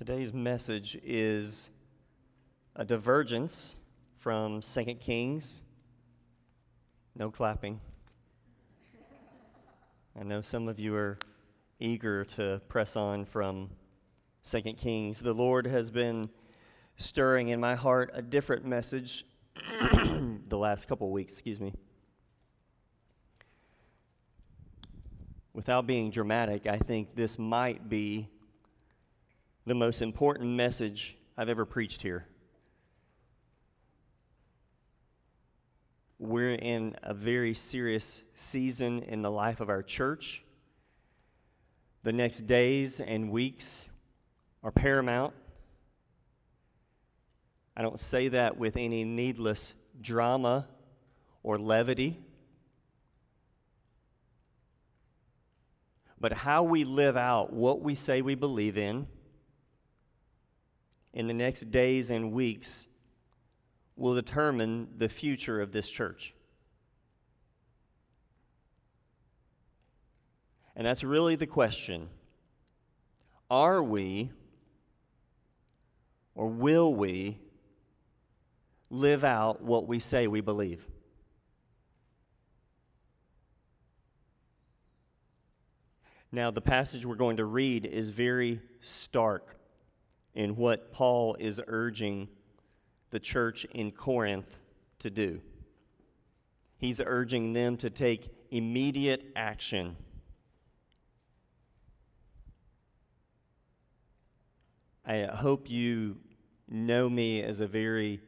Today's message is a divergence from 2 Kings. No clapping. I know some of you are eager to press on from 2 Kings. The Lord has been stirring in my heart a different message the last couple of weeks, Without being dramatic, I think this might be the most important message I've ever preached here. We're in a very serious season in the life of our church. The next days and weeks are paramount. I don't say that with any needless drama or levity. But how we live out what we say we believe in the next days and weeks will determine the future of this church. And that's really the question. Are we, or will we, live out what we say we believe? Now, the passage we're going to read is very stark in what Paul is urging the church in Corinth to do. He's urging them to take immediate action. I hope you know me as a very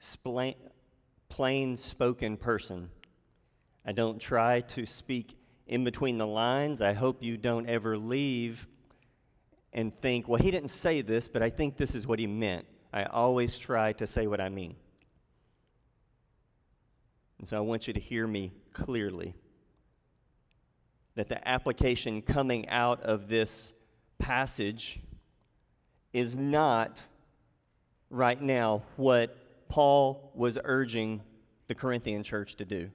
plain-spoken person. I don't try to speak in between the lines. I hope you don't ever leave and think, well, he didn't say this, but I think this is what he meant. I always try to say what I mean. And so I want you to hear me clearly. That the application coming out of this passage is not right now what Paul was urging the Corinthian church to do.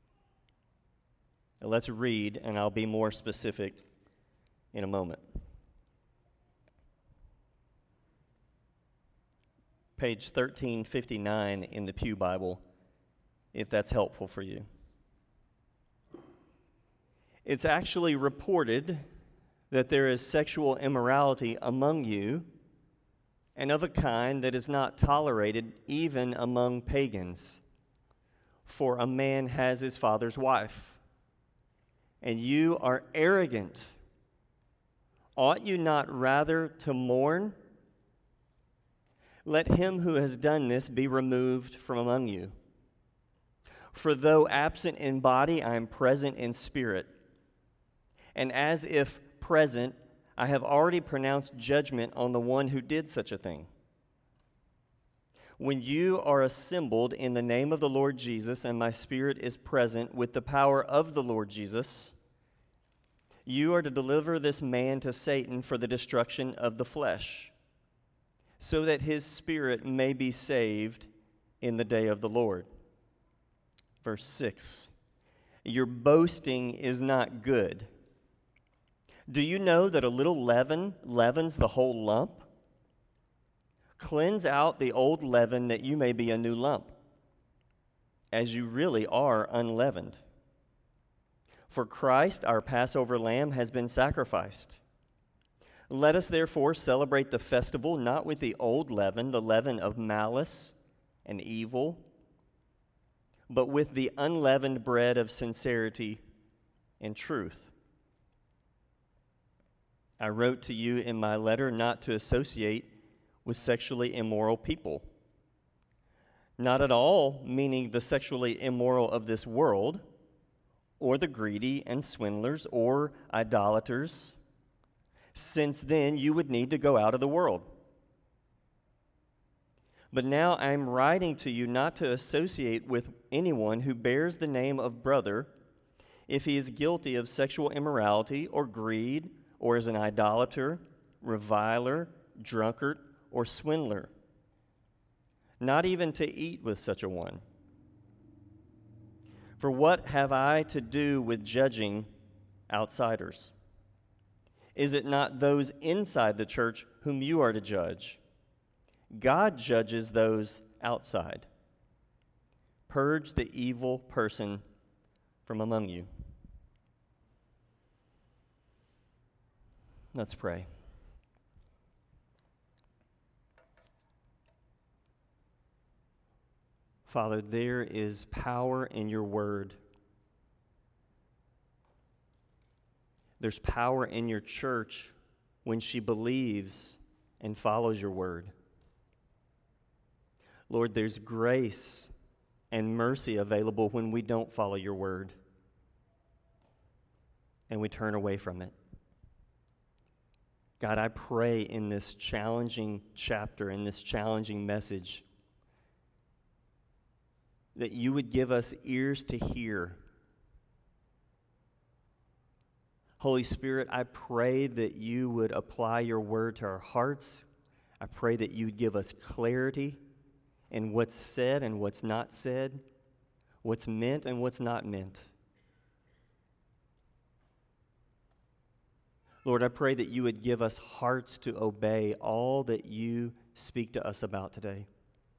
Now let's read, and I'll be more specific in a moment. Page 1359 in the Pew Bible, if that's helpful for you. It's actually reported that there is sexual immorality among you, and of a kind that is not tolerated even among pagans. For a man has his father's wife, and you are arrogant. Ought you not rather to mourn? Let him who has done this be removed from among you. For though absent in body, I am present in spirit. And as if present, I have already pronounced judgment on the one who did such a thing. When you are assembled in the name of the Lord Jesus, and my spirit is present with the power of the Lord Jesus, you are to deliver this man to Satan for the destruction of the flesh, so that his spirit may be saved in the day of the Lord. Verse 6, your boasting is not good. Do you know that a little leaven leavens the whole lump? Cleanse out the old leaven that you may be a new lump, as you really are unleavened. For Christ, our Passover lamb, has been sacrificed. Let us therefore celebrate the festival not with the old leaven, the leaven of malice and evil, but with the unleavened bread of sincerity and truth. I wrote to you in my letter not to associate with sexually immoral people. Not at all meaning the sexually immoral of this world, or the greedy and swindlers, or idolaters, since then you would need to go out of the world. But now I am writing to you not to associate with anyone who bears the name of brother if he is guilty of sexual immorality or greed, or is an idolater, reviler, drunkard, or swindler. Not even to eat with such a one. For what have I to do with judging outsiders? Is it not those inside the church whom you are to judge. God judges those outside. Purge the evil person from among you. Let's pray. Father, there is power in your word. There's power in your church when she believes and follows your word. Lord, there's grace and mercy available when we don't follow your word and we turn away from it. God, I pray in this challenging chapter, in this challenging message, that you would give us ears to hear. Holy Spirit, I pray that you would apply your word to our hearts. I pray that you would give us clarity in what's said and what's not said, what's meant and what's not meant. Lord, I pray that you would give us hearts to obey all that you speak to us about today.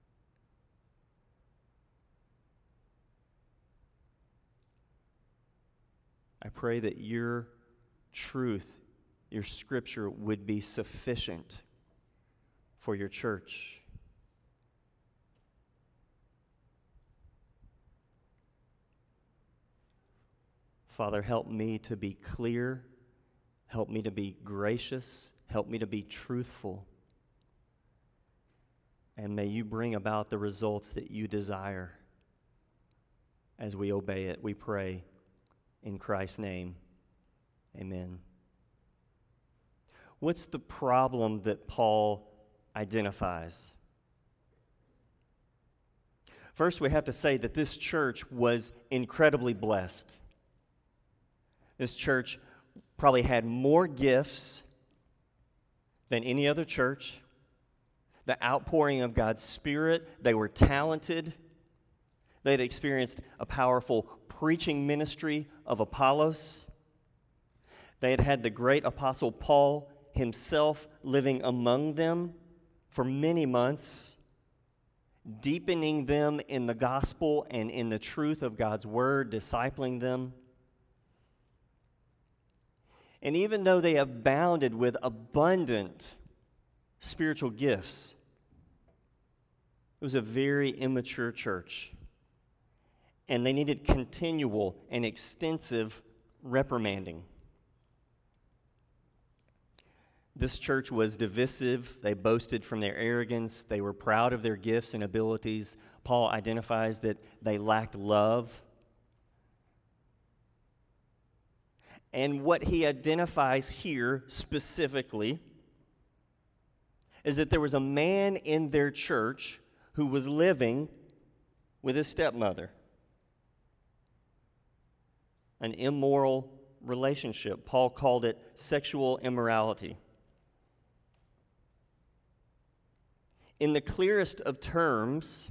I pray that your truth, your scripture would be sufficient for your church. Father, help me to be clear. Help me to be gracious. Help me to be truthful. And may you bring about the results that you desire as we obey it, we pray. In Christ's name, amen. What's the problem that Paul identifies? First, we have to say that this church was incredibly blessed. This church probably had more gifts than any other church. The outpouring of God's Spirit, they were talented. They had experienced a powerful preaching ministry of Apollos. They had had the great apostle Paul himself living among them for many months, deepening them in the gospel and in the truth of God's word, discipling them. And even though they abounded with abundant spiritual gifts, it was a very immature church. And they needed continual and extensive reprimanding. This church was divisive. They boasted from their arrogance. They were proud of their gifts and abilities. Paul identifies that they lacked love. And what he identifies here specifically is that there was a man in their church who was living with his stepmother. An immoral relationship. Paul called it sexual immorality. In the clearest of terms,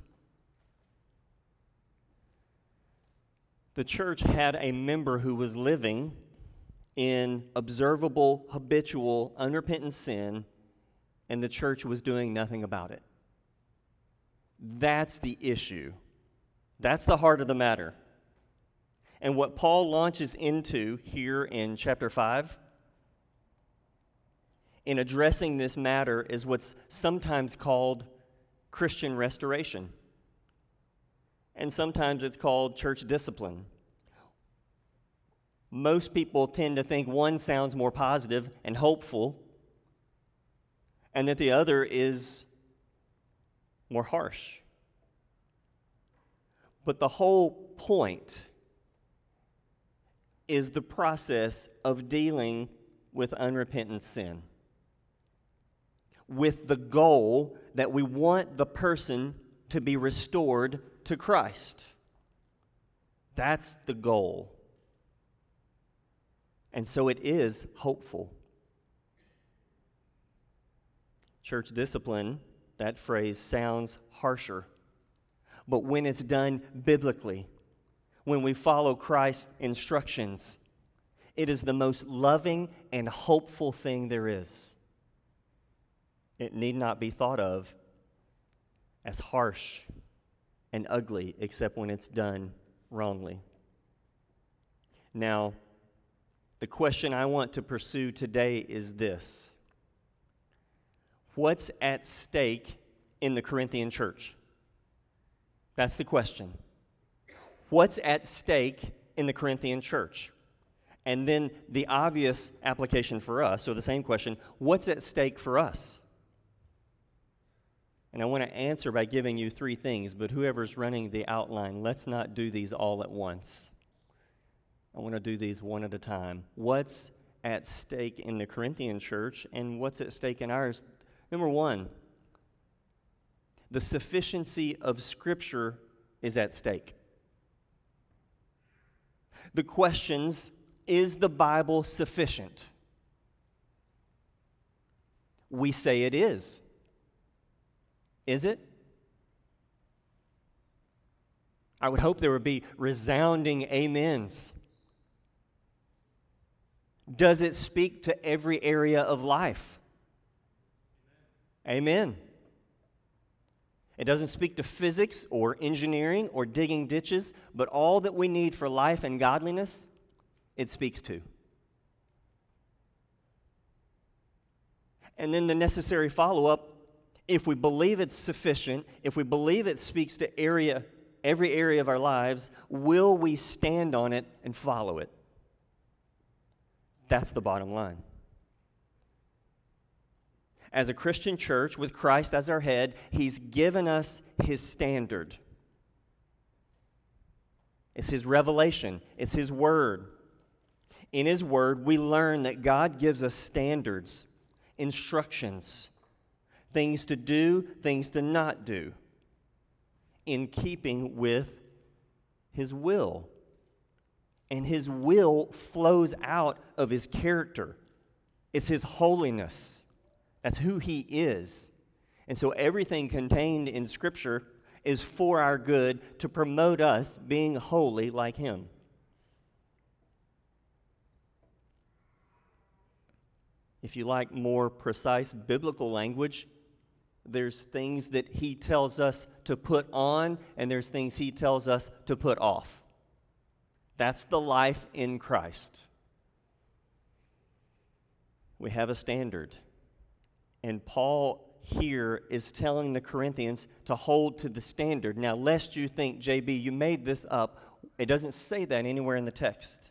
the church had a member who was living in observable, habitual, unrepentant sin, and the church was doing nothing about it. That's the issue. That's the heart of the matter. And what Paul launches into here in chapter 5, in addressing this matter, is what's sometimes called Christian restoration. And sometimes it's called church discipline. Most people tend to think one sounds more positive and hopeful, and that the other is more harsh. But the whole point is the process of dealing with unrepentant sin, with the goal that we want the person to be restored to Christ. That's the goal. And so it is hopeful. Church discipline, that phrase sounds harsher. But when it's done biblically, when we follow Christ's instructions, it is the most loving and hopeful thing there is. It need not be thought of as harsh and ugly, except when it's done wrongly. Now, the question I want to pursue today is this: what's at stake in the Corinthian church? That's the question. What's at stake in the Corinthian church? And then the obvious application for us, or the same question, what's at stake for us? And I want to answer by giving you three things, but whoever's running the outline, let's not do these all at once. I want to do these one at a time. What's at stake in the Corinthian church, and what's at stake in ours? Number one, the sufficiency of Scripture is at stake. The questions, is the Bible sufficient? We say it is. Is it? I would hope there would be resounding amens. Does it speak to every area of life? Amen. It doesn't speak to physics or engineering or digging ditches, but all that we need for life and godliness, it speaks to. And then the necessary follow-up, if we believe it's sufficient, if we believe it speaks to every area of our lives, will we stand on it and follow it? That's the bottom line. As a Christian church with Christ as our head, He's given us His standard. It's His revelation. It's His Word. In His Word, we learn that God gives us standards, instructions, things to do, things to not do, in keeping with His will. And His will flows out of His character. It's His holiness. That's who He is. And so everything contained in Scripture is for our good, to promote us being holy like Him. If you like more precise biblical language, there's things that He tells us to put on, and there's things He tells us to put off. That's the life in Christ. We have a standard. And Paul here is telling the Corinthians to hold to the standard. Now, lest you think, JB, you made this up, it doesn't say that anywhere in the text.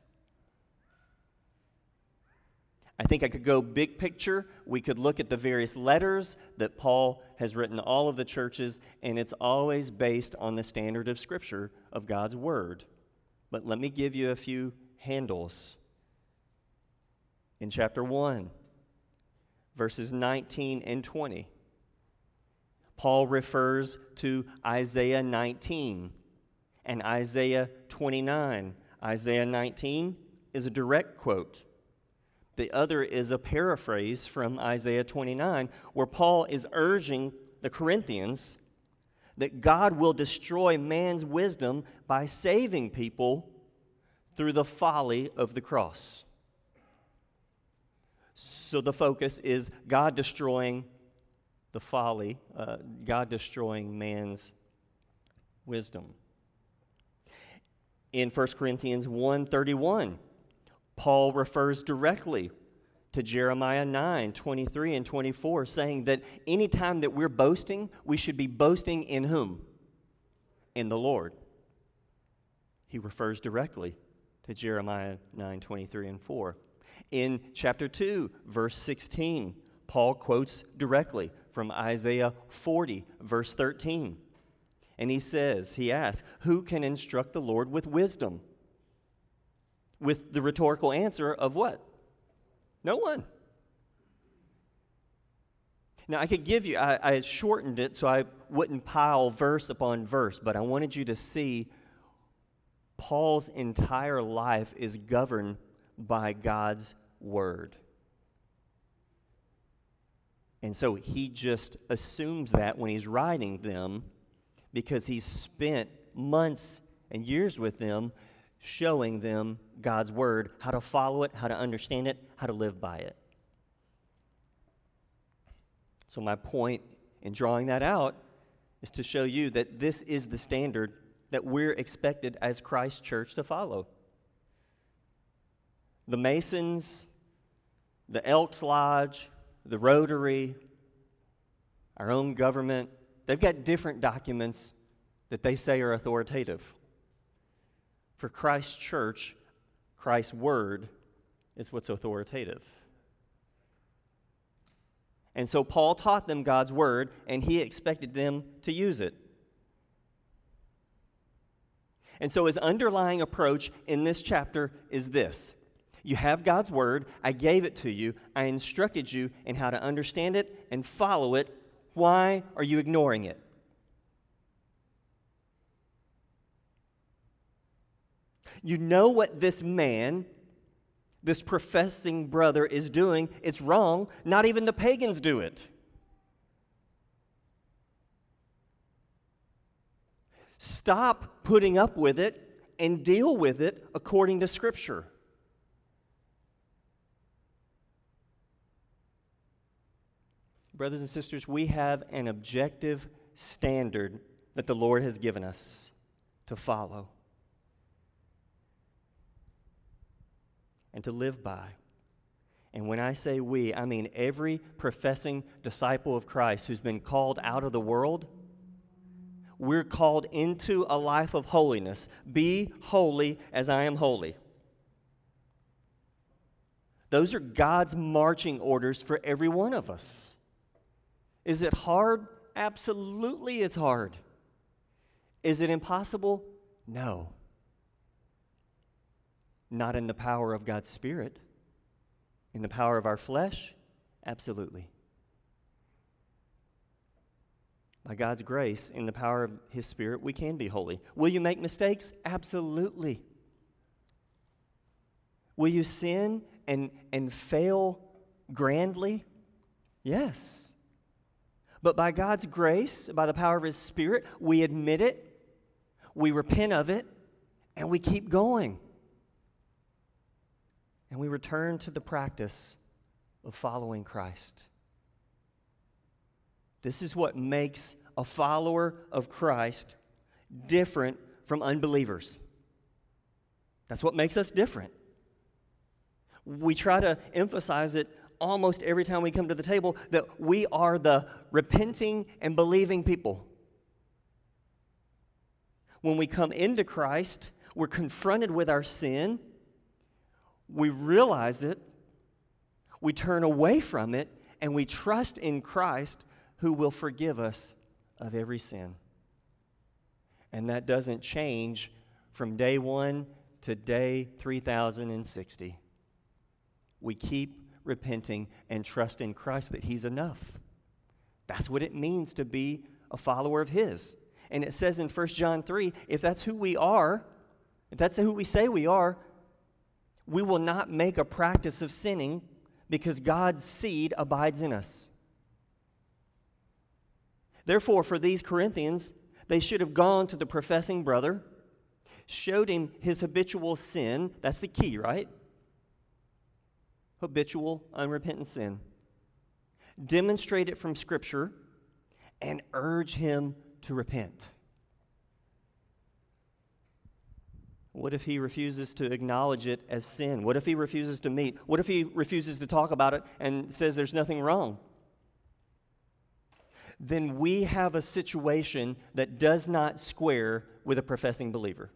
I think I could go big picture. We could look at the various letters that Paul has written to all of the churches, and it's always based on the standard of Scripture, of God's Word. But let me give you a few handles. In chapter 1, verses 19 and 20, Paul refers to Isaiah 19 and Isaiah 29. Isaiah 19 is a direct quote. The other is a paraphrase from Isaiah 29, where Paul is urging the Corinthians that God will destroy man's wisdom by saving people through the folly of the cross. So the focus is God destroying the folly, God destroying man's wisdom. In 1 Corinthians 1:31, Paul refers directly to Jeremiah 9:23 and 24, saying that anytime that we're boasting, we should be boasting in whom? In the Lord. He refers directly to Jeremiah 9:23 and 4. In chapter 2, verse 16, Paul quotes directly from Isaiah 40, verse 13. And he asks, who can instruct the Lord with wisdom? With the rhetorical answer of what? No one. Now, I could give you, I shortened it so I wouldn't pile verse upon verse, but I wanted you to see Paul's entire life is governed by God's Word. And so he just assumes that when he's writing them, because he's spent months and years with them, showing them God's Word, how to follow it, how to understand it, how to live by it. So my point in drawing that out is to show you that this is the standard that we're expected as Christ Church to follow. The Masons, the Elks Lodge, the Rotary, our own government, they've got different documents that they say are authoritative. For Christ's church, Christ's word is what's authoritative. And so Paul taught them God's word, and he expected them to use it. And so his underlying approach in this chapter is this. You have God's word. I gave it to you. I instructed you in how to understand it and follow it. Why are you ignoring it? You know what this man, this professing brother, is doing. It's wrong. Not even the pagans do it. Stop putting up with it and deal with it according to Scripture. Brothers and sisters, we have an objective standard that the Lord has given us to follow and to live by. And when I say we, I mean every professing disciple of Christ who's been called out of the world. We're called into a life of holiness. Be holy as I am holy. Those are God's marching orders for every one of us. Is it hard? Absolutely it's hard. Is it impossible? No. Not in the power of God's Spirit. In the power of our flesh? Absolutely. By God's grace, in the power of His Spirit, we can be holy. Will you make mistakes? Absolutely. Will you sin and fail grandly? Yes. But by God's grace, by the power of His Spirit, we admit it, we repent of it, and we keep going. And we return to the practice of following Christ. This is what makes a follower of Christ different from unbelievers. That's what makes us different. We try to emphasize it almost every time we come to the table that we are the repenting and believing people. When we come into Christ, we're confronted with our sin. We realize it. We turn away from it, and we trust in Christ, who will forgive us of every sin. And that doesn't change from day 1 to day 3060. We keep repenting and trust in Christ that He's enough. That's what it means to be a follower of His. And it says in 1 John 3, if that's who we are, if that's who we say we are, we will not make a practice of sinning because God's seed abides in us. Therefore, for these Corinthians, they should have gone to the professing brother, showed him his habitual sin. That's the key, right? Habitual, unrepentant sin. Demonstrate it from Scripture and urge him to repent. What if he refuses to acknowledge it as sin? What if he refuses to meet? What if he refuses to talk about it and says there's nothing wrong? Then we have a situation that does not square with a professing believer.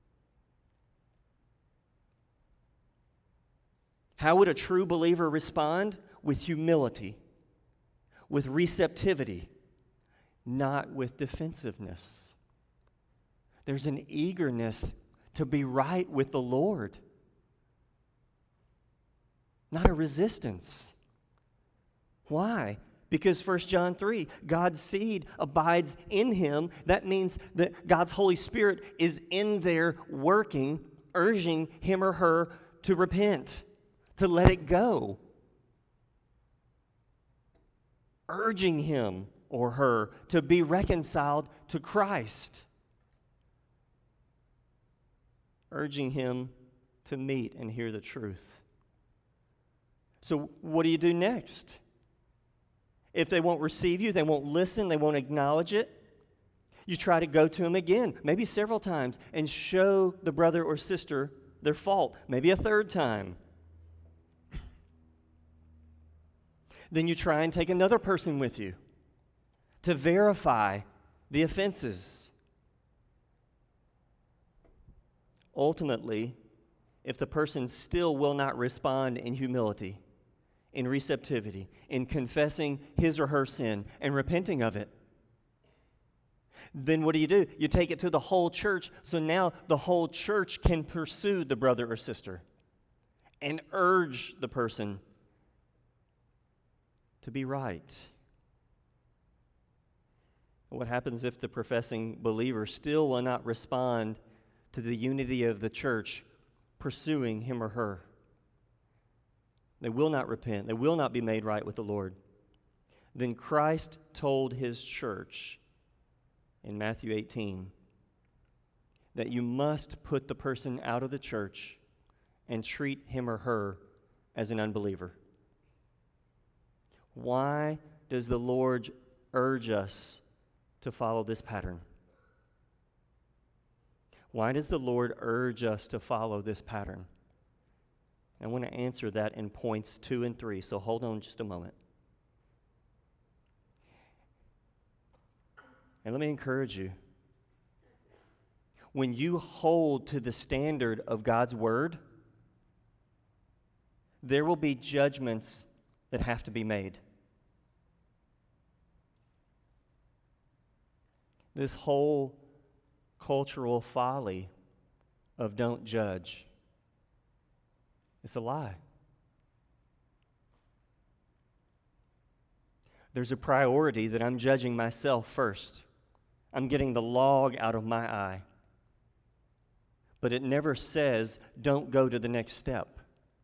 How would a true believer respond? With humility, with receptivity, not with defensiveness. There's an eagerness to be right with the Lord, not a resistance. Why? Because 1 John 3, God's seed abides in him. That means that God's Holy Spirit is in there working, urging him or her to repent, to let it go. Urging him or her to be reconciled to Christ. Urging him to meet and hear the truth. So what do you do next? If they won't receive you, they won't listen, they won't acknowledge it, you try to go to them again, maybe several times, and show the brother or sister their fault, maybe a third time. Then you try and take another person with you to verify the offenses. Ultimately, if the person still will not respond in humility, in receptivity, in confessing his or her sin and repenting of it, then what do? You take it to the whole church, so now the whole church can pursue the brother or sister and urge the person to be right. What happens if the professing believer still will not respond to the unity of the church pursuing him or her? They will not repent. They will not be made right with the Lord. Then Christ told his church in Matthew 18 that you must put the person out of the church and treat him or her as an unbeliever. Why does the Lord urge us to follow this pattern? Why does the Lord urge us to follow this pattern? I want to answer that in points 2 and 3, so hold on just a moment. And let me encourage you. When you hold to the standard of God's Word, there will be judgments that have to be made. This whole cultural folly of don't judge, it's a lie. There's a priority that I'm judging myself first. I'm getting the log out of my eye. But it never says, don't go to the next step.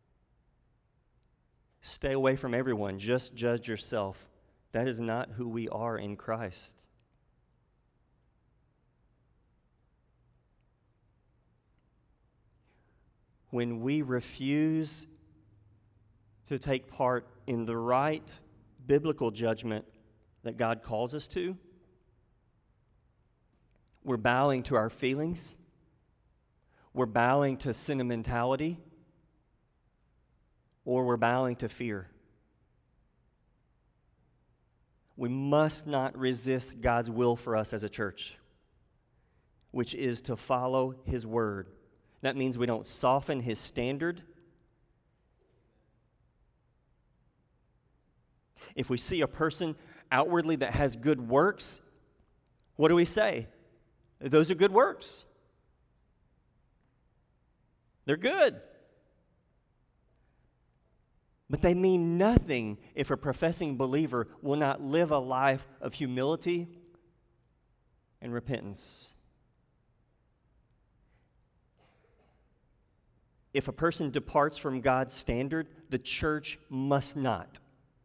Stay away from everyone. Just judge yourself. That is not who we are in Christ. When we refuse to take part in the right biblical judgment that God calls us to, we're bowing to our feelings. We're bowing to sentimentality. Or we're bowing to fear. We must not resist God's will for us as a church, which is to follow His Word. That means we don't soften His standard. If we see a person outwardly that has good works, what do we say? Those are good works. They're good. But they mean nothing if a professing believer will not live a life of humility and repentance. If a person departs from God's standard, the church must not.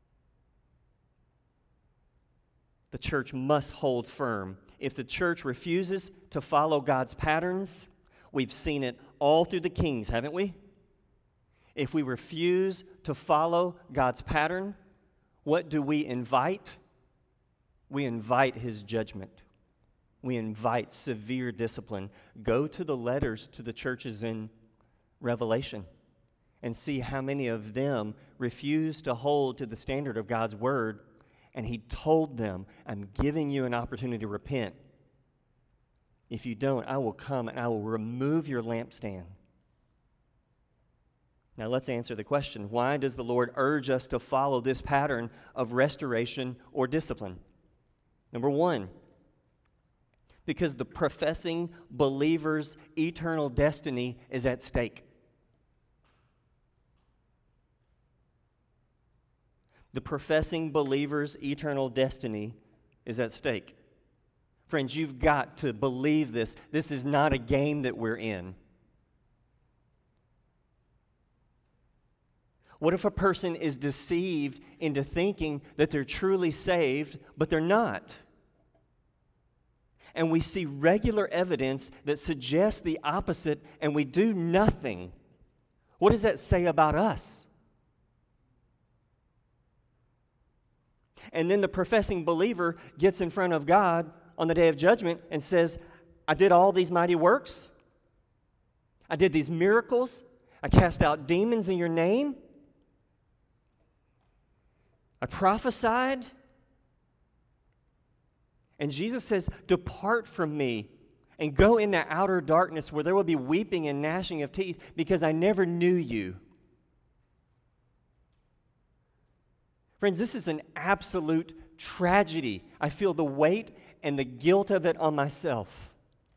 The church must hold firm. If the church refuses to follow God's patterns, we've seen it all through the kings, haven't we? If we refuse to follow God's pattern, what do we invite? We invite His judgment. We invite severe discipline. Go to the letters to the churches in Revelation and see how many of them refuse to hold to the standard of God's Word. And He told them, I'm giving you an opportunity to repent. If you don't, I will come and I will remove your lampstand. Now let's answer the question, why does the Lord urge us to follow this pattern of restoration or discipline? Number one, because the professing believer's eternal destiny is at stake. The professing believer's eternal destiny is at stake. Friends, you've got to believe this. This is not a game that we're in. What if a person is deceived into thinking that they're truly saved, but they're not? And we see regular evidence that suggests the opposite, and we do nothing. What does that say about us? And then the professing believer gets in front of God on the day of judgment and says, I did all these mighty works. I did these miracles. I cast out demons in your name. I prophesied. And Jesus says, depart from me and go into outer darkness where there will be weeping and gnashing of teeth because I never knew you. Friends, this is an absolute tragedy. I feel the weight and the guilt of it on myself.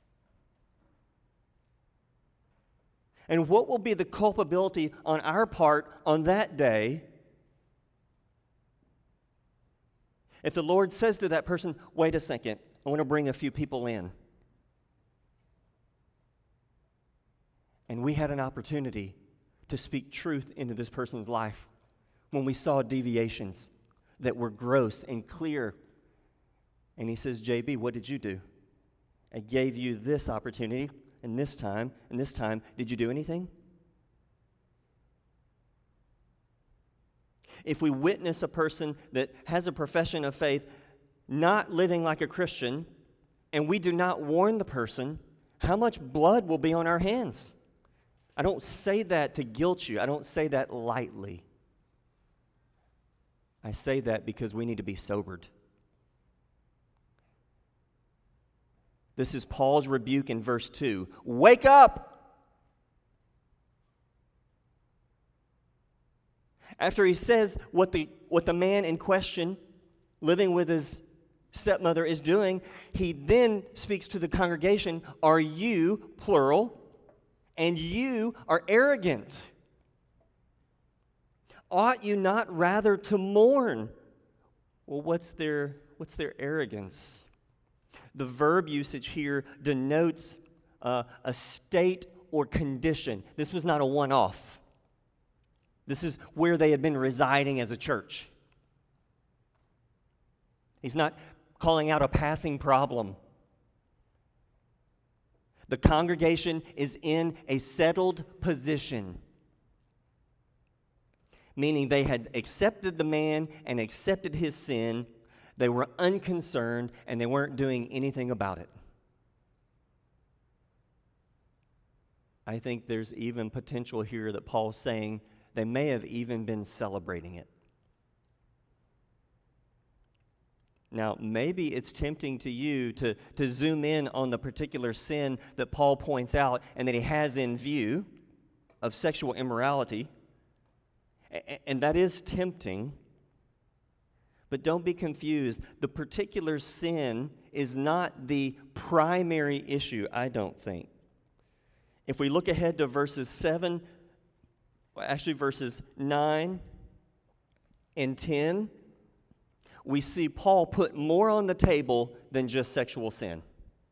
And what will be the culpability on our part on that day if the Lord says to that person, wait a second, I want to bring a few people in. And we had an opportunity to speak truth into this person's life when we saw deviations that were gross and clear. And he says, JB, what did you do? I gave you this opportunity, and this time, did you do anything? If we witness a person that has a profession of faith not living like a Christian, and we do not warn the person, how much blood will be on our hands? I don't say that to guilt you. I don't say that lightly. I say that because we need to be sobered. This is Paul's rebuke in verse 2. Wake up! After he says what the man in question, living with his stepmother, is doing, he then speaks to the congregation, are you, plural, and you are arrogant? Ought you not rather to mourn? Well, what's their arrogance? The verb usage here denotes a state or condition. This was not a one-off. This is where they had been residing as a church. He's not calling out a passing problem. The congregation is in a settled position, meaning they had accepted the man and accepted his sin. They were unconcerned, and they weren't doing anything about it. I think there's even potential here that Paul's saying they may have even been celebrating it. Now, maybe it's tempting to you to zoom in on the particular sin that Paul points out and that he has in view of sexual immorality, and that is tempting. But don't be confused. The particular sin is not the primary issue, I don't think. If we look ahead to verses 9 and 10, we see Paul put more on the table than just sexual sin.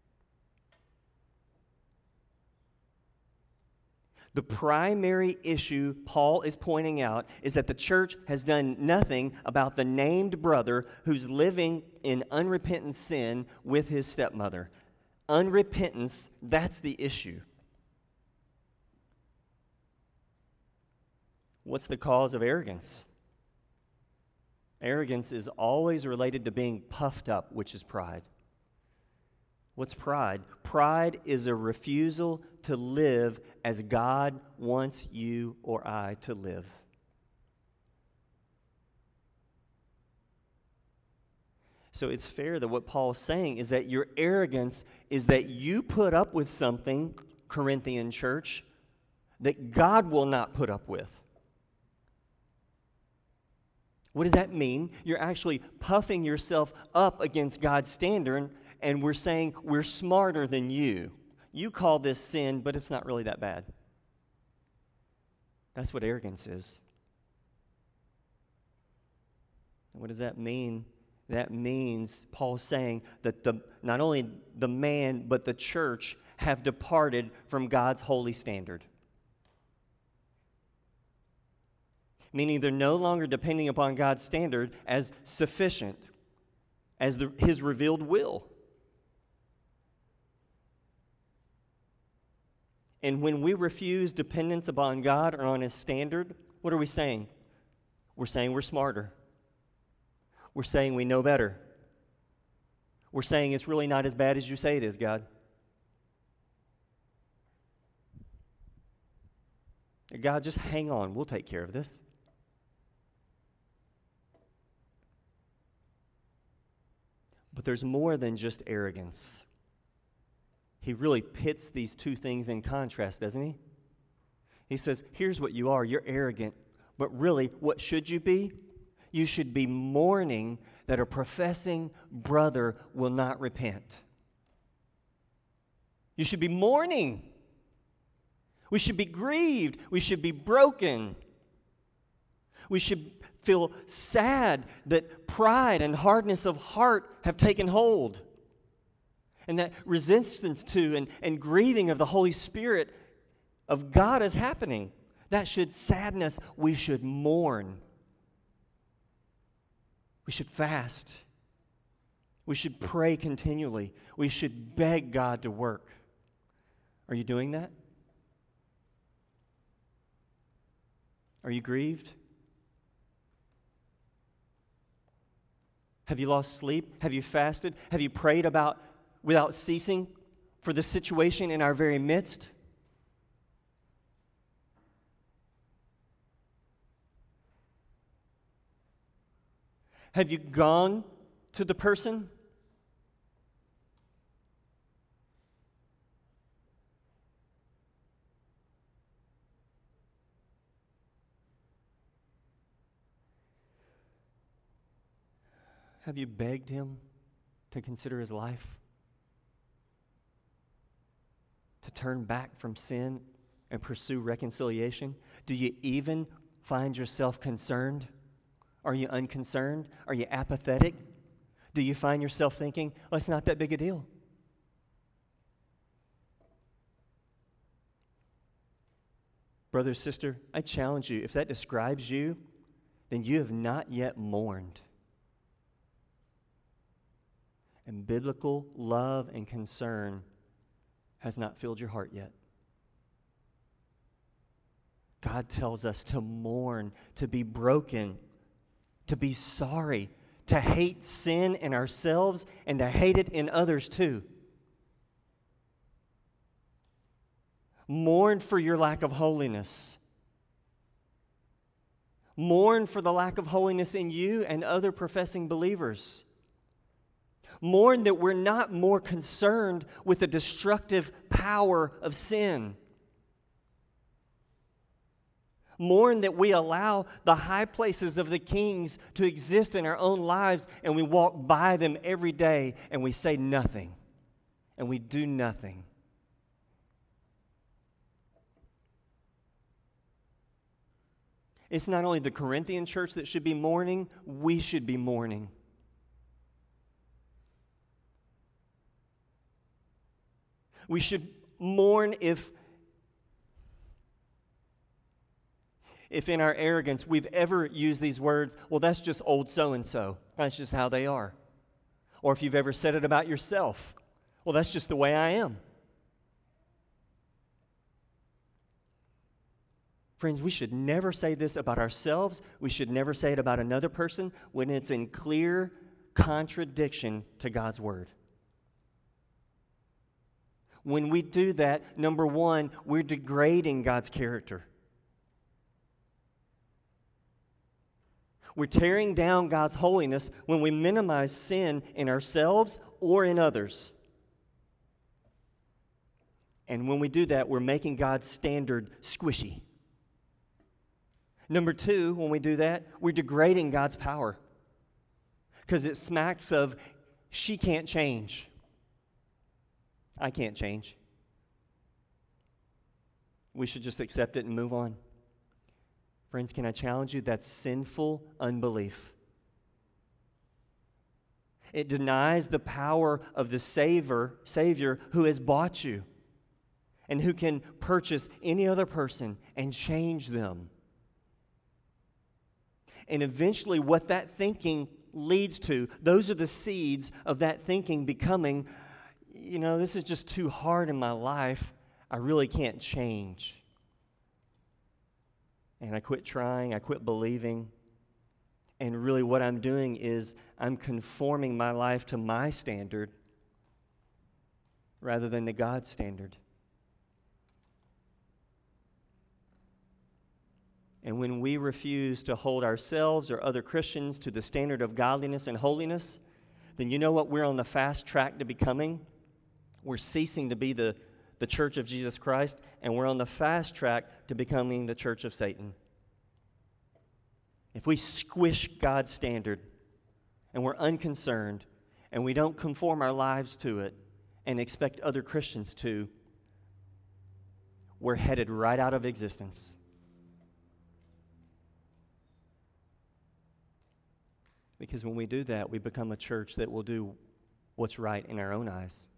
The primary issue Paul is pointing out is that the church has done nothing about the named brother who's living in unrepentant sin with his stepmother. Unrepentance, that's the issue. What's the cause of arrogance? Arrogance is always related to being puffed up, which is pride. What's pride? Pride is a refusal to live as God wants you or I to live. So it's fair that what Paul is saying is that your arrogance is that you put up with something, Corinthian church, that God will not put up with. What does that mean? You're actually puffing yourself up against God's standard, and we're saying we're smarter than you. You call this sin, but it's not really that bad. That's what arrogance is. And what does that mean? That means Paul's saying that not only the man, but the church have departed from God's holy standard. Meaning they're no longer depending upon God's standard as sufficient, as His revealed will. And when we refuse dependence upon God or on His standard, what are we saying? We're saying we're smarter. We're saying we know better. We're saying it's really not as bad as you say it is, God. God, just hang on. We'll take care of this. But there's more than just arrogance. He really pits these two things in contrast, doesn't he? He says, here's what you are. You're arrogant. But really, what should you be? You should be mourning that a professing brother will not repent. You should be mourning. We should be grieved. We should be broken. We should feel sad that pride and hardness of heart have taken hold. And that resistance to and grieving of the Holy Spirit of God is happening. That should sadden us. We should mourn. We should fast. We should pray continually. We should beg God to work. Are you doing that? Are you grieved? Have you lost sleep? Have you fasted? Have you prayed without ceasing for the situation in our very midst? Have you gone to the person? Have you begged him to consider his life? To turn back from sin and pursue reconciliation? Do you even find yourself concerned? Are you unconcerned? Are you apathetic? Do you find yourself thinking, well, it's not that big a deal? Brother, sister, I challenge you, if that describes you, then you have not yet mourned. And biblical love and concern has not filled your heart yet. God tells us to mourn, to be broken, to be sorry, to hate sin in ourselves and to hate it in others too. Mourn for your lack of holiness. Mourn for the lack of holiness in you and other professing believers. Mourn that we're not more concerned with the destructive power of sin. Mourn that we allow the high places of the kings to exist in our own lives and we walk by them every day and we say nothing and we do nothing. It's not only the Corinthian church that should be mourning, we should be mourning. We should mourn if in our arrogance we've ever used these words, well, that's just old so-and-so. That's just how they are. Or if you've ever said it about yourself, well, that's just the way I am. Friends, we should never say this about ourselves. We should never say it about another person when it's in clear contradiction to God's word. When we do that, number one, we're degrading God's character. We're tearing down God's holiness when we minimize sin in ourselves or in others. And when we do that, we're making God's standard squishy. Number two, when we do that, we're degrading God's power. Because it smacks of, she can't change. I can't change. We should just accept it and move on. Friends, can I challenge you? That's sinful unbelief. It denies the power of the Savior who has bought you and who can purchase any other person and change them. And eventually what that thinking leads to, those are the seeds of that thinking becoming, this is just too hard in my life. I really can't change. And I quit trying. I quit believing. And really what I'm doing is I'm conforming my life to my standard rather than the God's standard. And when we refuse to hold ourselves or other Christians to the standard of godliness and holiness, then you know what we're on the fast track to becoming? We're ceasing to be the church of Jesus Christ, and we're on the fast track to becoming the church of Satan. If we squish God's standard and we're unconcerned and we don't conform our lives to it and expect other Christians to, we're headed right out of existence. Because when we do that, we become a church that will do what's right in our own eyes.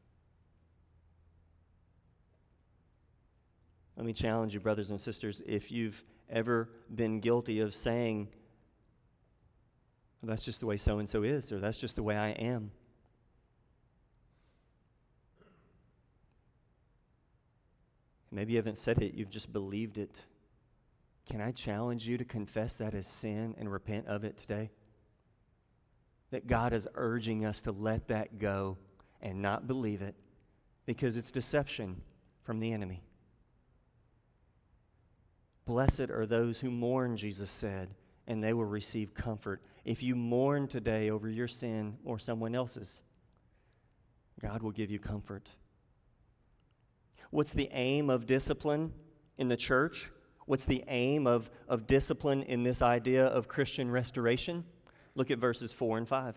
Let me challenge you, brothers and sisters, if you've ever been guilty of saying, well, that's just the way so-and-so is, or that's just the way I am. Maybe you haven't said it, you've just believed it. Can I challenge you to confess that as sin and repent of it today? That God is urging us to let that go and not believe it because it's deception from the enemy. Blessed are those who mourn, Jesus said, and they will receive comfort. If you mourn today over your sin or someone else's, God will give you comfort. What's the aim of discipline in the church? What's the aim of discipline in this idea of Christian restoration? Look at verses 4 and 5.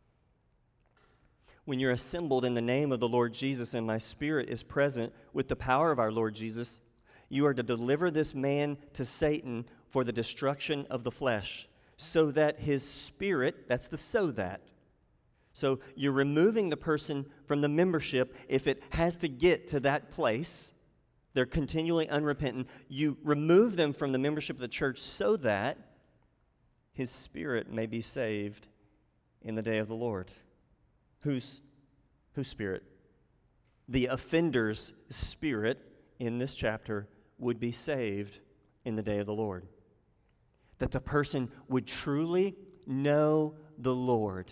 When you're assembled in the name of the Lord Jesus and my spirit is present with the power of our Lord Jesus, you are to deliver this man to Satan for the destruction of the flesh, so that his spirit, that's the so that. So you're removing the person from the membership if it has to get to that place. They're continually unrepentant. You remove them from the membership of the church so that his spirit may be saved in the day of the Lord. Whose spirit? The offender's spirit in this chapter would be saved in the day of the Lord. That the person would truly know the Lord.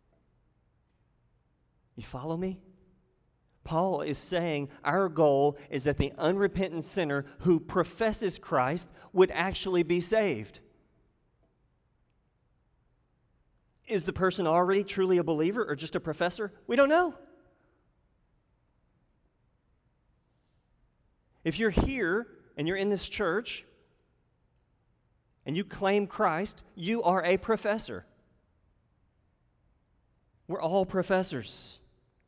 You follow me? Paul is saying our goal is that the unrepentant sinner who professes Christ would actually be saved. Is the person already truly a believer or just a professor? We don't know. If you're here and you're in this church and you claim Christ, you are a professor. We're all professors.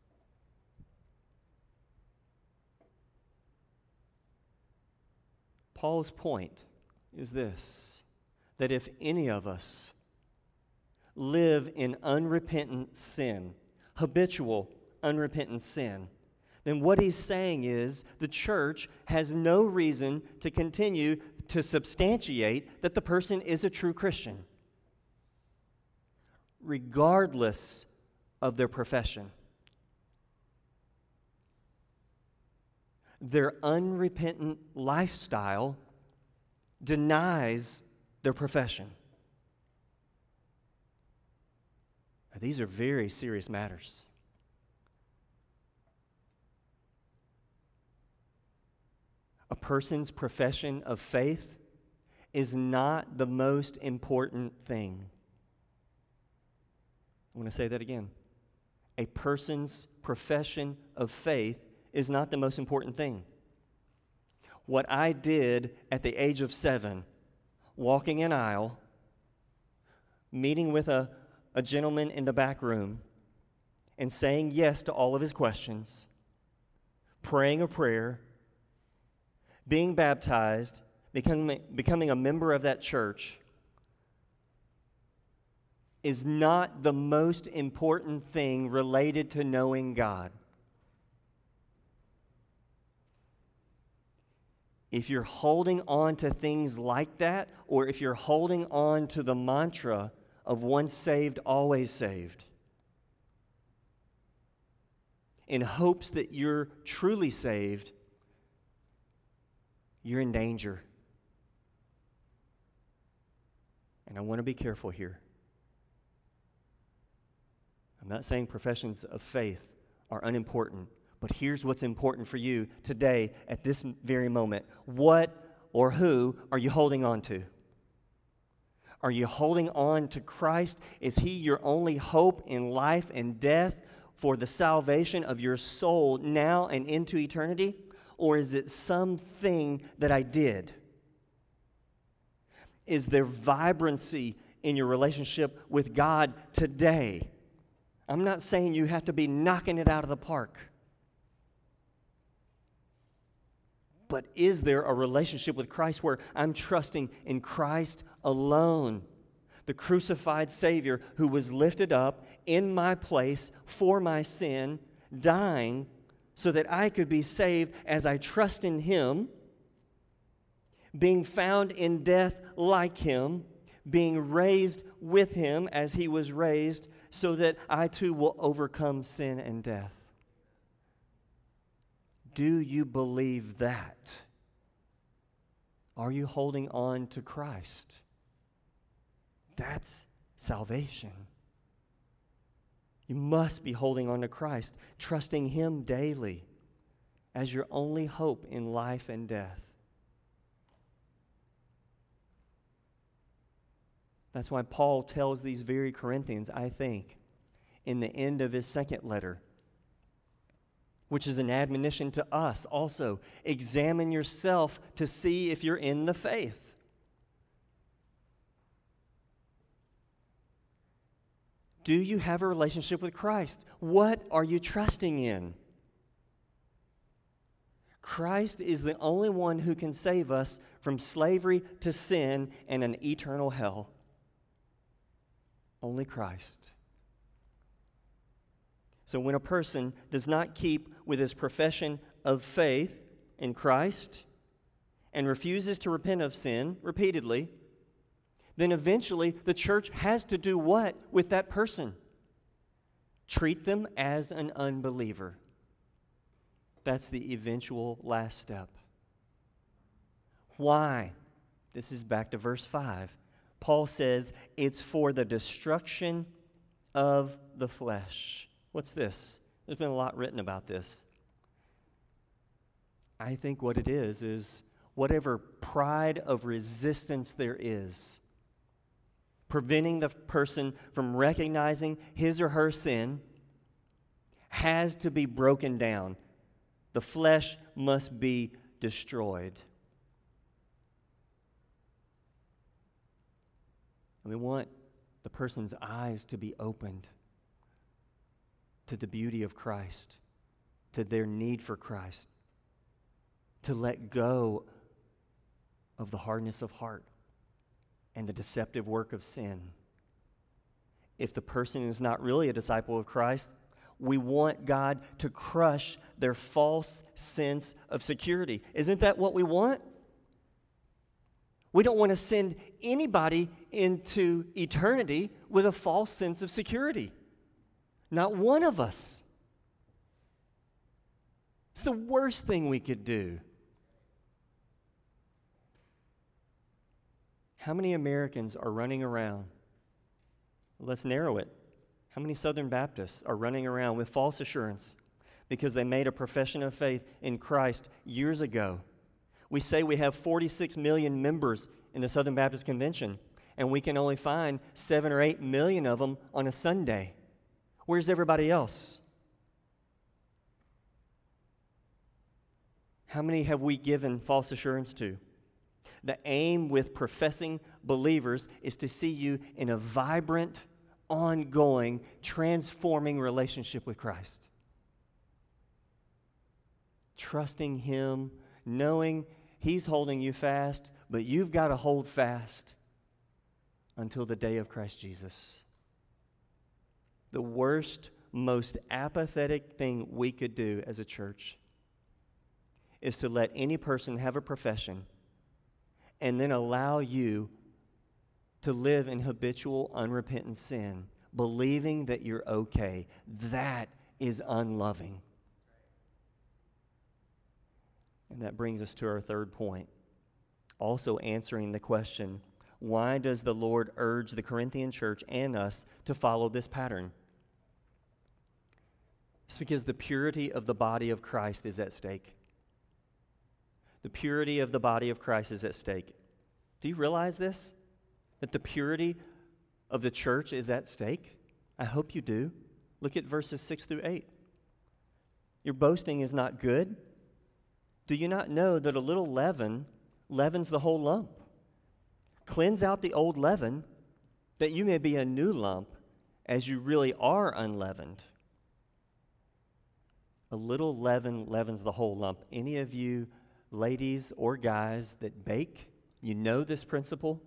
Paul's point is this, that if any of us live in unrepentant sin, habitual unrepentant sin, then what he's saying is the church has no reason to continue to substantiate that the person is a true Christian, regardless of their profession. Their unrepentant lifestyle denies their profession. Now, these are very serious matters. A person's profession of faith is not the most important thing. I want to say that again. A person's profession of faith is not the most important thing. What I did at the age of 7, walking an aisle, meeting with a gentleman in the back room, and saying yes to all of his questions, praying a prayer, being baptized, becoming a member of that church, is not the most important thing related to knowing God. If you're holding on to things like that, or if you're holding on to the mantra of once saved, always saved, in hopes that you're truly saved, you're in danger. And I want to be careful here. I'm not saying professions of faith are unimportant, but here's what's important for you today at this very moment. What or who are you holding on to? Are you holding on to Christ? Is He your only hope in life and death for the salvation of your soul now and into eternity? Or is it something that I did? Is there vibrancy in your relationship with God today? I'm not saying you have to be knocking it out of the park. But is there a relationship with Christ where I'm trusting in Christ alone, the crucified Savior who was lifted up in my place for my sin, dying so that I could be saved as I trust in Him, being found in death like Him, being raised with Him as He was raised, so that I too will overcome sin and death. Do you believe that? Are you holding on to Christ? That's salvation. You must be holding on to Christ, trusting Him daily as your only hope in life and death. That's why Paul tells these very Corinthians, I think, in the end of his second letter, which is an admonition to us also. Examine yourself to see if you're in the faith. Do you have a relationship with Christ? What are you trusting in? Christ is the only one who can save us from slavery to sin and an eternal hell. Only Christ. So when a person does not keep with his profession of faith in Christ and refuses to repent of sin repeatedly, then eventually the church has to do what with that person? Treat them as an unbeliever. That's the eventual last step. Why? This is back to verse 5. Paul says it's for the destruction of the flesh. What's this? There's been a lot written about this. I think what it is whatever pride of resistance there is, preventing the person from recognizing his or her sin, has to be broken down. The flesh must be destroyed. And we want the person's eyes to be opened to the beauty of Christ, to their need for Christ, to let go of the hardness of heart and the deceptive work of sin. If the person is not really a disciple of Christ, we want God to crush their false sense of security. Isn't that what we want? We don't want to send anybody into eternity with a false sense of security. Not one of us. It's the worst thing we could do. How many Americans are running around? Let's narrow it. How many Southern Baptists are running around with false assurance because they made a profession of faith in Christ years ago? We say we have 46 million members in the Southern Baptist Convention, and we can only find 7 or 8 million of them on a Sunday. Where's everybody else? How many have we given false assurance to? The aim with professing believers is to see you in a vibrant, ongoing, transforming relationship with Christ. Trusting Him, knowing He's holding you fast, but you've got to hold fast until the day of Christ Jesus. The worst, most apathetic thing we could do as a church is to let any person have a profession and then allow you to live in habitual, unrepentant sin, believing that you're okay. That is unloving. And that brings us to our third point, also answering the question, why does the Lord urge the Corinthian church and us to follow this pattern? It's because the purity of the body of Christ is at stake. The purity of the body of Christ is at stake. Do you realize this? That the purity of the church is at stake? I hope you do. Look at verses 6 through 8. Your boasting is not good. Do you not know that a little leaven leavens the whole lump? Cleanse out the old leaven, that you may be a new lump, as you really are unleavened. A little leaven leavens the whole lump. Any of you ladies or guys that bake, you know this principle?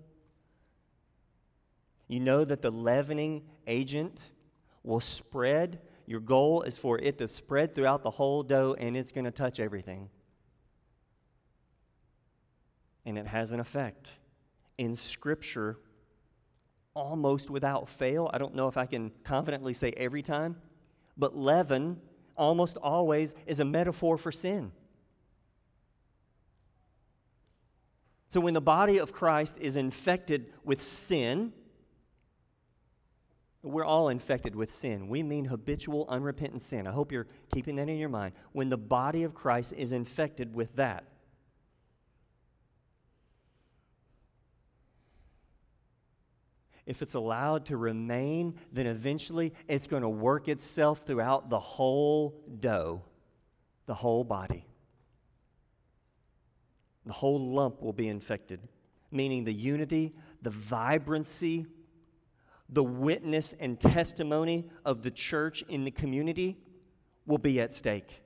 You know that the leavening agent will spread. Your goal is for it to spread throughout the whole dough, and it's going to touch everything. And it has an effect. In Scripture, almost without fail, I don't know if I can confidently say every time, but leaven almost always is a metaphor for sin. So when the body of Christ is infected with sin, we're all infected with sin. We mean habitual, unrepentant sin. I hope you're keeping that in your mind. When the body of Christ is infected with that, if it's allowed to remain, then eventually it's going to work itself throughout the whole dough, the whole body. The whole lump will be infected, meaning the unity, the vibrancy, the witness and testimony of the church in the community will be at stake.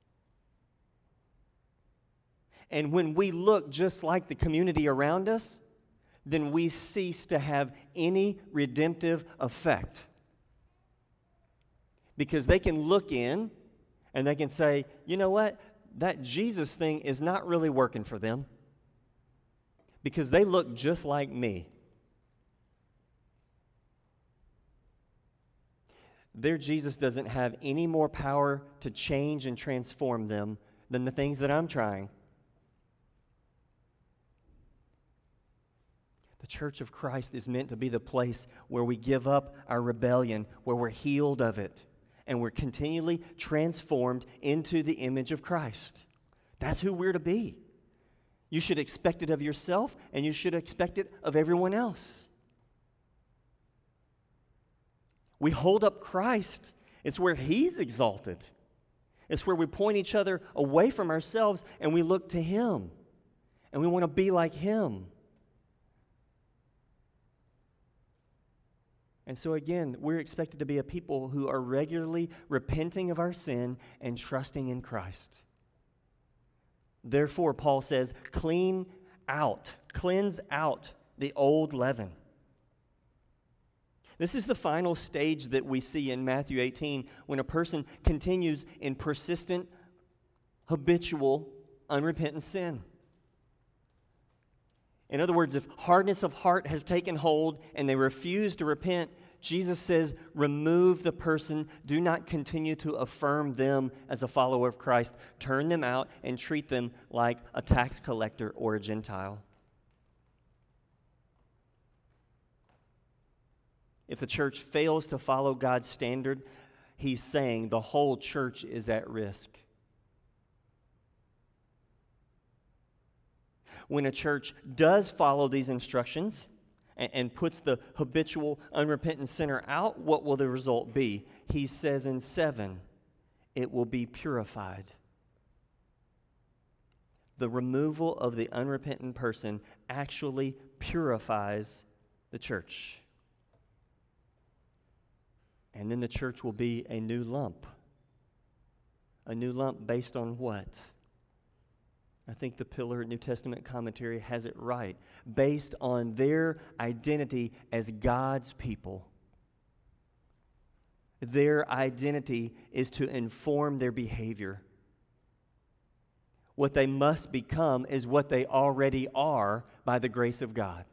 And when we look just like the community around us, then we cease to have any redemptive effect. Because they can look in and they can say, you know what? That Jesus thing is not really working for them. Because they look just like me. Their Jesus doesn't have any more power to change and transform them than the things that I'm trying. The church of Christ is meant to be the place where we give up our rebellion, where we're healed of it, and we're continually transformed into the image of Christ. That's who we're to be. You should expect it of yourself, and you should expect it of everyone else. We hold up Christ. It's where He's exalted. It's where we point each other away from ourselves, and we look to Him, and we want to be like Him. And so again, we're expected to be a people who are regularly repenting of our sin and trusting in Christ. Therefore, Paul says, cleanse out the old leaven. This is the final stage that we see in Matthew 18 when a person continues in persistent, habitual, unrepentant sin. In other words, if hardness of heart has taken hold and they refuse to repent, Jesus says, remove the person. Do not continue to affirm them as a follower of Christ. Turn them out and treat them like a tax collector or a Gentile. If the church fails to follow God's standard, he's saying the whole church is at risk. When a church does follow these instructions and puts the habitual, unrepentant sinner out, what will the result be? He says in 7, it will be purified. The removal of the unrepentant person actually purifies the church. And then the church will be a new lump. A new lump based on what? I think the Pillar New Testament commentary has it right. Based on their identity as God's people. Their identity is to inform their behavior. What they must become is what they already are by the grace of God.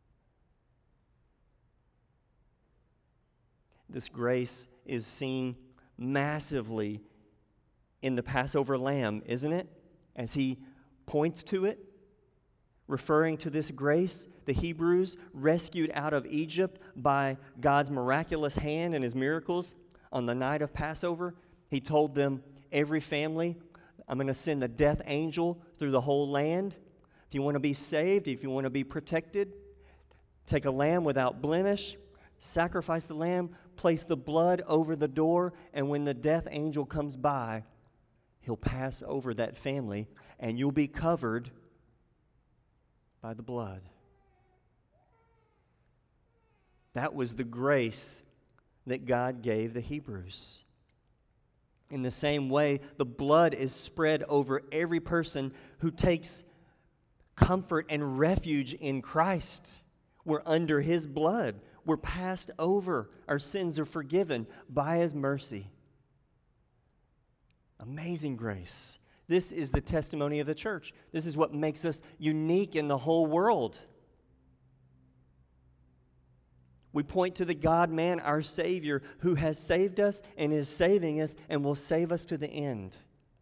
This grace is seen massively in the Passover lamb, isn't it? As he points to it, referring to this grace, the Hebrews rescued out of Egypt by God's miraculous hand and his miracles on the night of Passover. He told them, every family, I'm going to send the death angel through the whole land. If you want to be saved, if you want to be protected, take a lamb without blemish, sacrifice the lamb, place the blood over the door, and when the death angel comes by, he'll pass over that family, and you'll be covered by the blood. That was the grace that God gave the Hebrews. In the same way, the blood is spread over every person who takes comfort and refuge in Christ. We're under His blood. We're passed over. Our sins are forgiven by His mercy. Amazing grace. This is the testimony of the church. This is what makes us unique in the whole world. We point to the God-man, our Savior, who has saved us and is saving us and will save us to the end.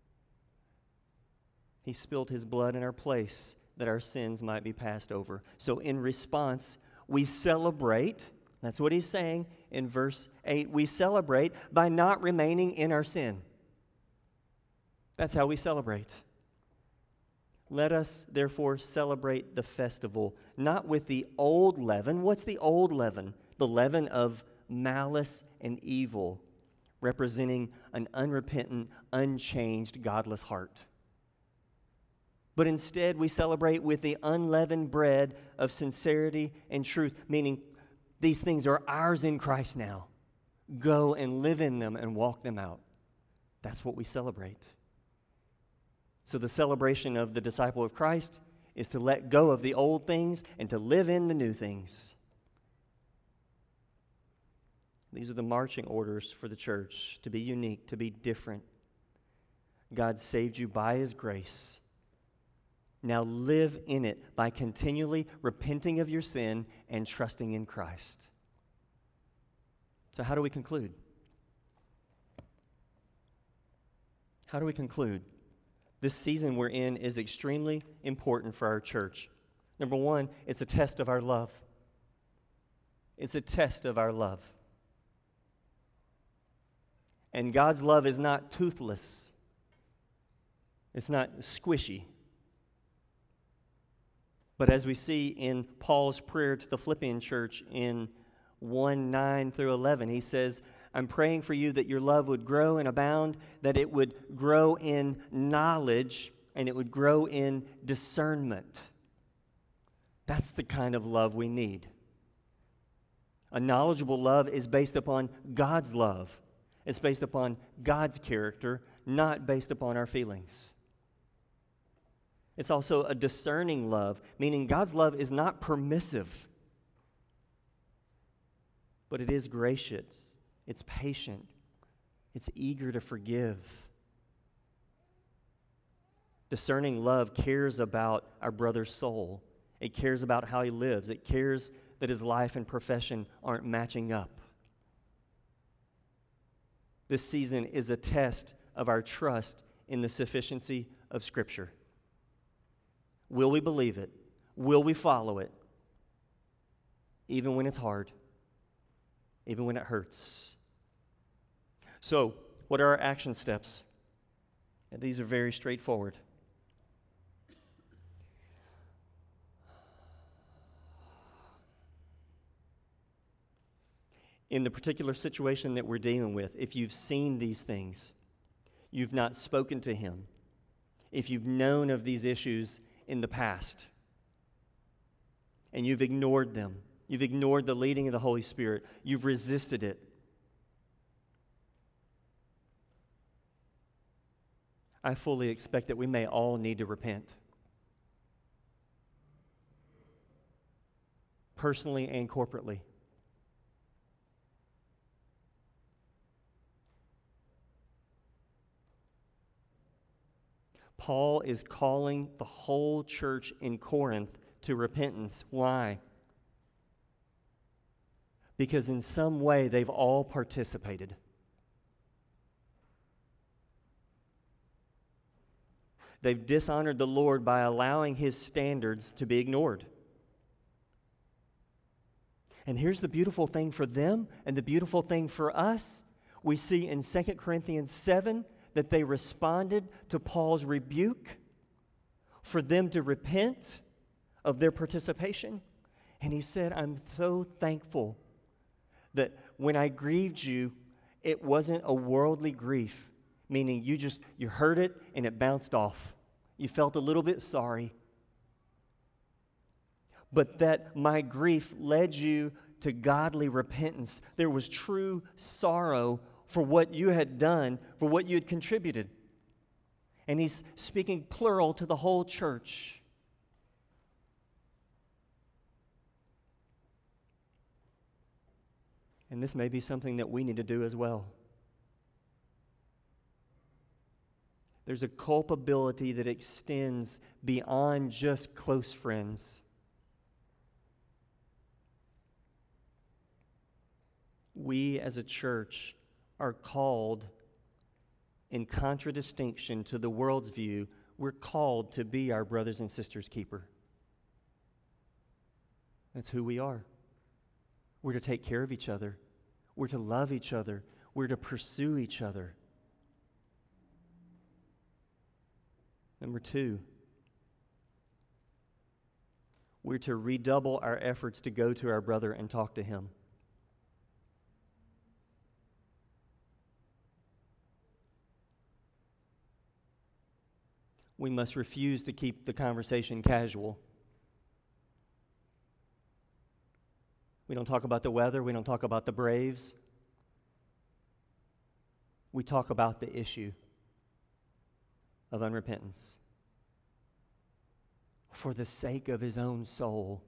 He spilled His blood in our place that our sins might be passed over. So in response, we celebrate. That's what he's saying in verse 8. We celebrate by not remaining in our sin. That's how we celebrate. Let us, therefore, celebrate the festival, not with the old leaven. What's the old leaven? The leaven of malice and evil, representing an unrepentant, unchanged, godless heart. But instead, we celebrate with the unleavened bread of sincerity and truth, meaning these things are ours in Christ now. Go and live in them and walk them out. That's what we celebrate. So the celebration of the disciple of Christ is to let go of the old things and to live in the new things. These are the marching orders for the church, to be unique, to be different. God saved you by His grace. Now live in it by continually repenting of your sin and trusting in Christ. So how do we conclude? How do we conclude? This season we're in is extremely important for our church. Number one, it's a test of our love. It's a test of our love. And God's love is not toothless. It's not squishy. But as we see in Paul's prayer to the Philippian church in 1:9 through 11, he says, I'm praying for you that your love would grow and abound, that it would grow in knowledge, and it would grow in discernment. That's the kind of love we need. A knowledgeable love is based upon God's love. It's based upon God's character, not based upon our feelings. It's also a discerning love, meaning God's love is not permissive, but it is gracious. It's patient. It's eager to forgive. Discerning love cares about our brother's soul. It cares about how he lives. It cares that his life and profession aren't matching up. This season is a test of our trust in the sufficiency of Scripture. Will we believe it? Will we follow it? Even when it's hard. Even when it hurts. So, what are our action steps? And these are very straightforward. In the particular situation that we're dealing with, if you've seen these things, you've not spoken to Him, if you've known of these issues in the past, and you've ignored them, you've ignored the leading of the Holy Spirit, you've resisted it, I fully expect that we may all need to repent. Personally and corporately. Paul is calling the whole church in Corinth to repentance. Why? Because in some way they've all participated. They've dishonored the Lord by allowing His standards to be ignored. And here's the beautiful thing for them and the beautiful thing for us. We see in 2 Corinthians 7 that they responded to Paul's rebuke for them to repent of their participation. And he said, I'm so thankful that when I grieved you, it wasn't a worldly grief, meaning you heard it and it bounced off. You felt a little bit sorry. But that my grief led you to godly repentance. There was true sorrow for what you had done, for what you had contributed. And he's speaking plural to the whole church. And this may be something that we need to do as well. There's a culpability that extends beyond just close friends. We as a church are called, in contradistinction to the world's view, we're called to be our brothers and sisters' keeper. That's who we are. We're to take care of each other. We're to love each other. We're to pursue each other. Number 2, we're to redouble our efforts to go to our brother and talk to him. We must refuse to keep the conversation casual. We don't talk about the weather. We don't talk about the Braves. We talk about the issue of unrepentance for the sake of his own soul.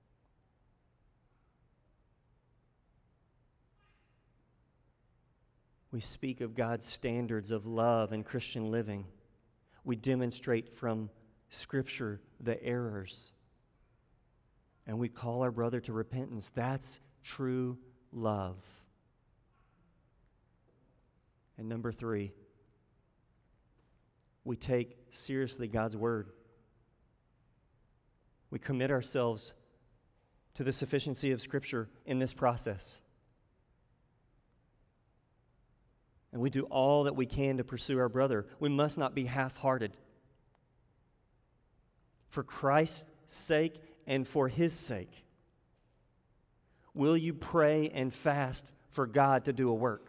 We speak of God's standards of love and Christian living. We demonstrate from Scripture the errors. And we call our brother to repentance. That's true love. And number 3, we take seriously God's word. We commit ourselves to the sufficiency of Scripture in this process. And we do all that we can to pursue our brother. We must not be half-hearted. For Christ's sake and for his sake, will you pray and fast for God to do a work?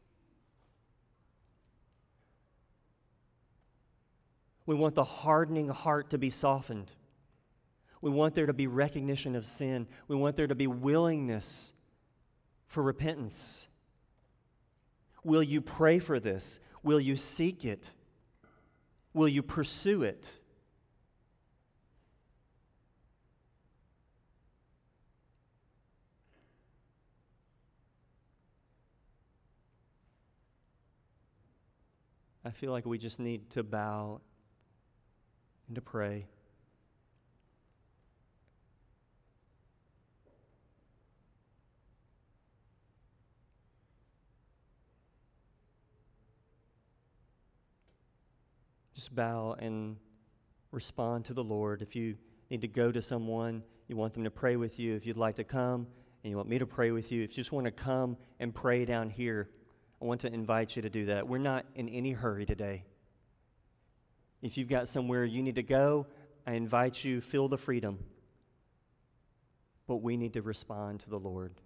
We want the hardening heart to be softened. We want there to be recognition of sin. We want there to be willingness for repentance. Will you pray for this? Will you seek it? Will you pursue it? I feel like we just need to bow and to pray. Just bow and respond to the Lord. If you need to go to someone, you want them to pray with you, if you'd like to come and you want me to pray with you, if you just want to come and pray down here, I want to invite you to do that. We're not in any hurry today. If you've got somewhere you need to go, I invite you, feel the freedom. But we need to respond to the Lord.